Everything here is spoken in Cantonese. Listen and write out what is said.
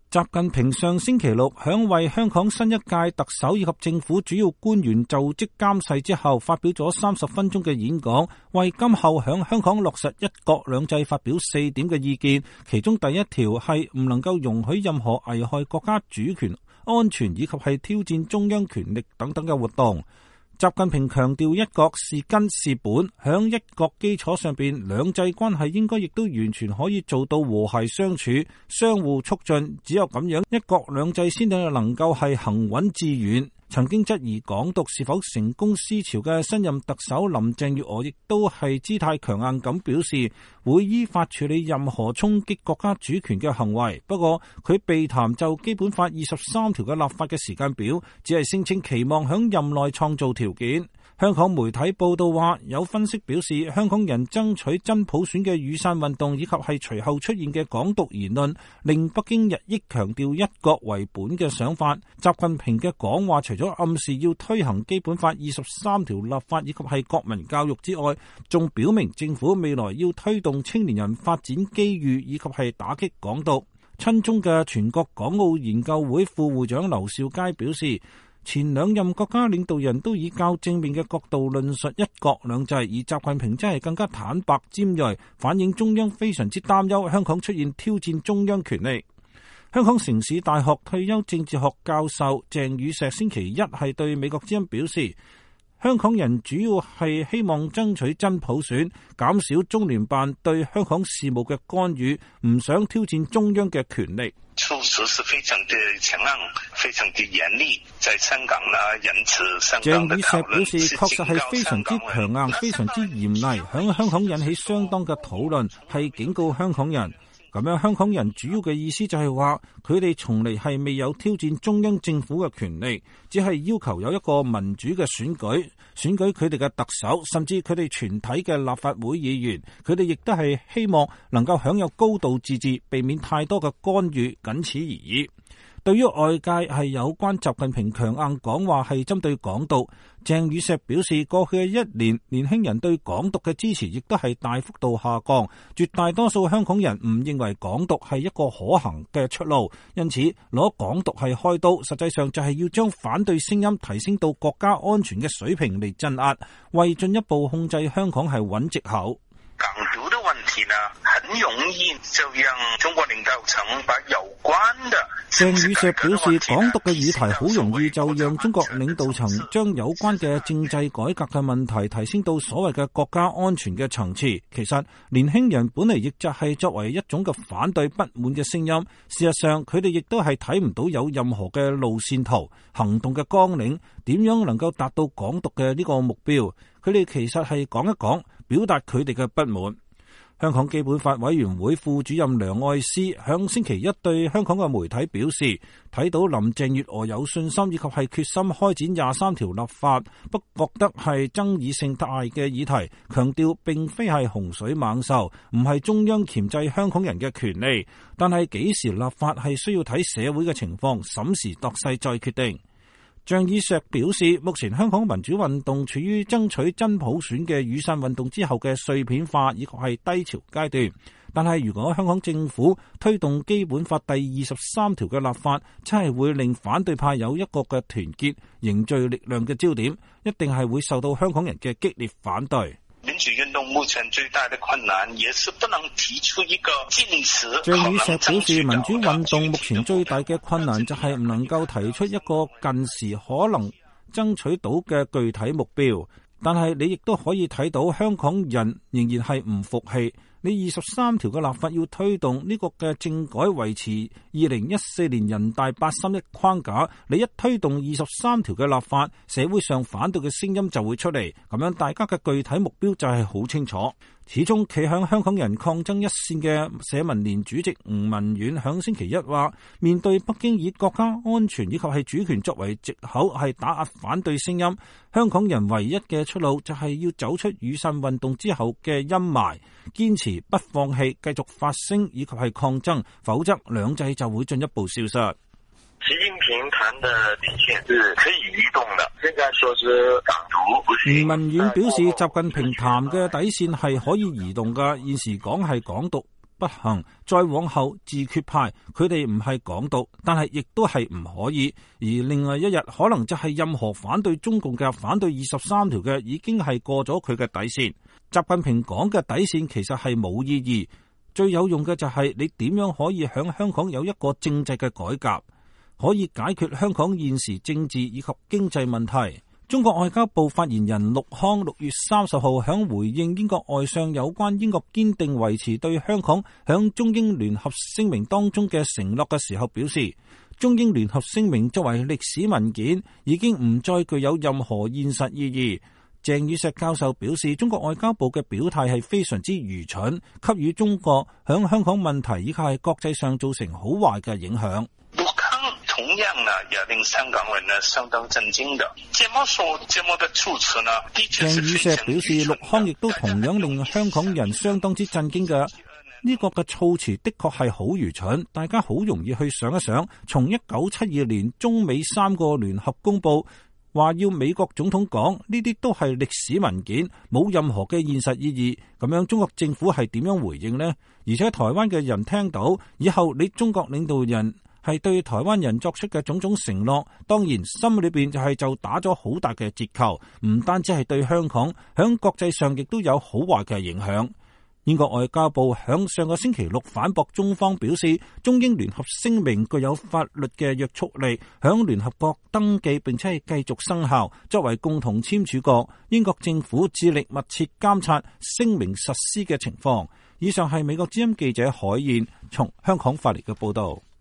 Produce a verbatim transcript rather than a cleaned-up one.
習近平上星期六響為香港新一屆特首以及政府主要官員就職監誓之後，發表咗三十分鐘嘅演講，為今後響香港落實一國兩制發表四點嘅意見。其中第一條係唔能夠容許任何危害國家主權、安全以及係挑戰中央權力等等嘅活動。習近平強調一國是根是本，響一國基礎上邊，兩制關係應該亦都完全可以做到和諧相處、相互促進，只有咁樣，一國兩制先至能夠係行穩致遠。曾經質疑港獨是否成功思潮嘅新任特首林鄭月娥，亦都係姿態強硬咁表示，會依法處理任何衝擊國家主權嘅行為。不過佢避談就基本法二十三條嘅立法嘅時間表，只係聲稱期望響任內創造條件。香港媒體報道話，有分析表示，香港人爭取真普選嘅雨傘運動以及係隨後出現嘅港獨言論，令北京日益強調一國為本嘅想法。習近平嘅講話除咗暗示要推行基本法二十三條立法以及係國民教育之外，仲表明政府未來要推動青年人發展機遇以及係打擊港獨。親中嘅全國港澳研究會副會長劉兆佳表示，前兩任國家領導人都以較正面嘅角度論述一國兩制，而習近平真係更加坦白尖銳，反映中央非常之擔憂香港出現挑戰中央權力。香港城市大學退休政治學教授鄭宇碩星期一係對美國之音表示，香港人主要係希望爭取真普選，減少中聯辦對香港事務嘅干預，唔想挑戰中央嘅權力。 措辭是非常的強硬，非常的嚴厲，在香港呢，因此香港的討論鄭宇碩表示，確實係非常之強硬，非常之嚴厲，響香港引起相當嘅討論，係警告香港人。咁樣香港人主要嘅意思就係話，佢哋從嚟係未有挑戰中央政府嘅權力，只係要求有一個民主嘅選舉，選舉佢哋嘅特首，甚至佢哋全體嘅立法會議員。佢哋亦都係希望能夠享有高度自治，避免太多嘅干預，僅此而已。對於外界係有關習近平強硬講話係針對港獨，鄭宇碩表示，過去嘅一年，年輕人對港獨嘅支持亦都係大幅度下降，絕大多數香港人唔認為港獨係一個可行嘅出路，因此攞港獨係開刀，實際上就係要將反對聲音提升到國家安全嘅水平嚟鎮壓，為進一步控制香港係揾藉口。 港獨的問題呢，很容易就讓中國領導層把有關的。 鄭宇碩表示，港獨嘅議題好容易就讓中國領導層將有關嘅政制改革嘅問題提升到所謂嘅國家安全嘅層次。其實年輕人本嚟亦就係作為一種嘅反對不滿嘅聲音，事實上佢哋亦都係睇唔到有任何嘅路線圖、行動嘅綱領，點樣能夠達到港獨嘅呢個目標。佢哋其實係講一講，表達佢哋嘅不滿。香港基本法委員會副主任梁愛詩響星期一對香港嘅媒體表示，睇到林鄭月娥有信心以及係決心開展廿三條立法，不覺得係爭議性大嘅議題，強調並非係洪水猛獸，唔係中央鉗制香港人嘅權利，但係幾時立法係需要睇社會嘅情況，審時度勢再決定。鄭宇碩表示，目前香港民主運動處於爭取真普選嘅雨傘運動之後嘅碎片化以及係低潮階段，但係如果香港政府推動基本法第二十三條嘅立法，真係會令反對派有一個嘅團結凝聚力量嘅焦點，一定係會受到香港人嘅激烈反對。 民主運動目前最大的困難，也是不能提出一個近時。 鄭宇碩表示，民主運動目前最大嘅困難就係唔能夠提出一個近時可能爭取到嘅具體目標，但係你亦都可以睇到香港人仍然係唔服氣。你二十三條嘅立法要推動呢個嘅政改，維持二零一四年人大八三一框架，你一推動二十三條嘅立法，社會上反對嘅聲音就會出嚟，咁樣大家嘅具體目標就係好清楚。始終企響香港人抗爭一線嘅社民連主席吳文遠響星期一話，面對北京以國家安全以及係主權作為藉口係打壓反對聲音，香港人唯一嘅出路就係要走出雨傘運動之後嘅陰霾，堅持不放棄，繼續發聲以及係抗爭，否則兩制就會進一步消失。 習近平談的底線是可以移動的，現在說是港獨不行。 吳文遠表示，習近平談嘅底線係可以移動嘅，現時講係港獨不行，再往後自決派，佢哋唔係港獨，但係亦都係唔可以。而另外一日可能就係任何反對中共嘅反對二十三條嘅，已經係過咗佢嘅底線。習近平講嘅底線其實係冇意義，最有用嘅就係你點樣可以響香港有一個政制嘅改革，可以解決香港現時政治以及經濟問題。中國外交部發言人陸康六月三十號響回應英國外相有關英國堅定維持對香港響中英聯合聲明當中嘅承諾嘅時候表示，中英聯合聲明作為歷史文件，已經唔再具有任何現實意義。鄭宇碩教授表示，中國外交部嘅表態係非常之愚蠢，給予中國響香港問題以及係國際上造成好壞嘅影響。 同樣呢，也令香港人呢相當震驚的。這麼說，這麼的措辭呢，的確是非常愚蠢的。鄭宇碩表示，陸康亦都同樣令香港人相當之震驚嘅。呢個嘅措辭的確係好愚蠢，大家好容易去想一想，從一九七二年中美三個聯合公佈，話要美國總統講，呢啲都係歷史文件，冇任何嘅現實意義。咁樣中國政府係點樣回應呢？而且台灣嘅人聽到以後，你中國領導人係對台灣人作出嘅種種承諾，當然心裏邊就係就打咗好大嘅折扣，唔單止係對香港，響國際上亦都有好壞嘅影響。英國外交部響上個星期六反駁中方表示，中英聯合聲明具有法律嘅約束力，響聯合國登記並且係繼續生效。作為共同簽署國，英國政府致力密切監察聲明實施嘅情況。以上係美國之音記者海燕從香港發嚟嘅報道。